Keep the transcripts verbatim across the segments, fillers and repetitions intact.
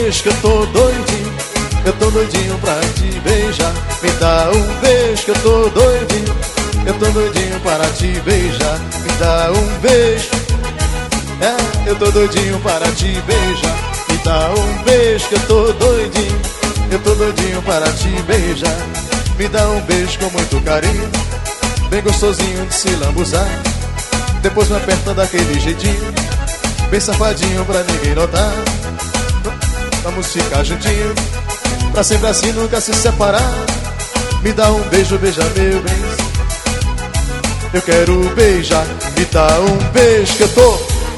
beijo que eu tô doidinho. Eu tô doidinho pra te beijar. Me dá um beijo que eu tô doidinho. Eu tô doidinho para te beijar. Me dá um beijo. É, eu tô doidinho para te beijar. Me dá um beijo que eu tô doidinho. Eu tô doidinho para te beijar. Me dá um beijo com muito carinho, bem gostosinho de se lambuzar. Depois me aperta daquele jeitinho, bem safadinho pra ninguém notar. Vamos ficar juntinho, pra sempre assim nunca se separar. Me dá um beijo, beija meu bem. Eu quero beijar. Me dá um beijo que eu tô.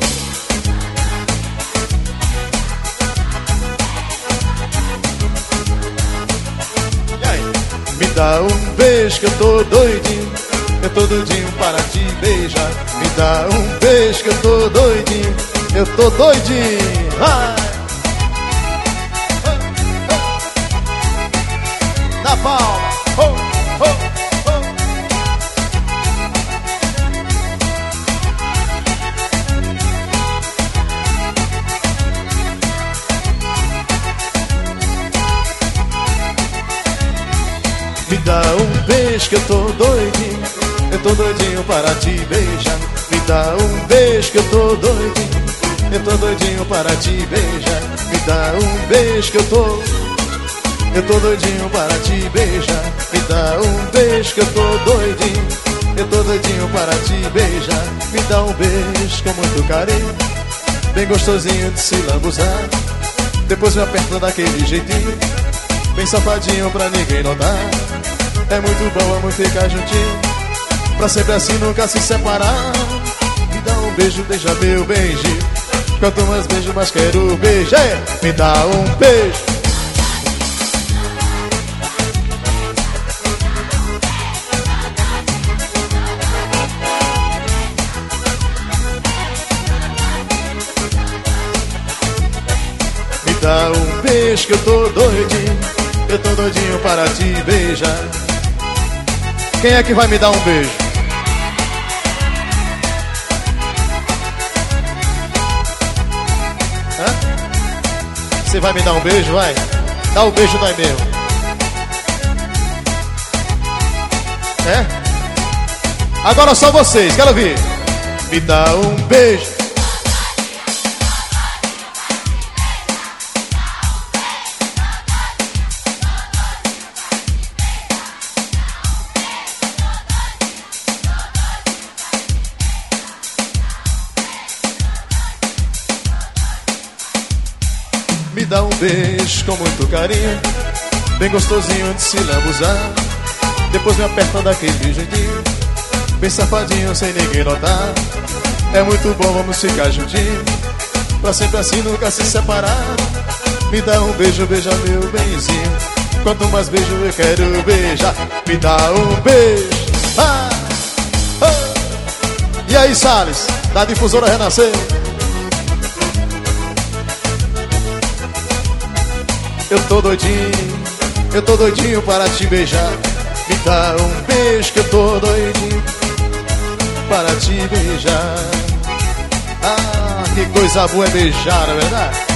E aí? Me dá um beijo que eu tô doidinho. Eu tô doidinho para te beijar. Me dá um beijo que eu tô doidinho. Eu tô doidinho. Vai! Na palma. Oh, oh, oh. Me dá um beijo que eu tô doidinho. Eu tô doidinho para te beijar. Me dá um beijo que eu tô doidinho. Eu tô doidinho para te beijar. Me dá um beijo que eu tô. Eu tô doidinho para te beijar. Me dá um beijo que eu tô doidinho. Eu tô doidinho para te beijar. Me dá um beijo com muito carinho, bem gostosinho de se lambuzar. Depois me aperta daquele jeitinho, bem safadinho pra ninguém notar. É muito bom, vamos ficar juntinho, pra sempre assim nunca se separar. Me dá um beijo, beija meu beijinho. Quanto mais beijo, mais quero beijar. Me dá um beijo. Me dá um beijo que eu tô doidinho. Eu tô doidinho para te beijar. Quem é que vai me dar um beijo? Hã? Você vai me dar um beijo, vai? Dá um beijo daí mesmo. É? Agora só vocês, quero ouvir. Me dá um beijo. Me dá um beijo com muito carinho, bem gostosinho de se lambuzar. Depois me aperta daquele jeitinho, bem safadinho sem ninguém notar. É muito bom, vamos ficar juntinho, pra sempre assim nunca se separar. Me dá um beijo, beija meu benzinho. Quanto mais beijo eu quero beijar. Me dá um beijo. Ah, ah. E aí, Salles, da Difusora Renascer. Eu tô doidinho, eu tô doidinho para te beijar. Me dá um beijo que eu tô doidinho para te beijar. Ah, que coisa boa é beijar, não é verdade?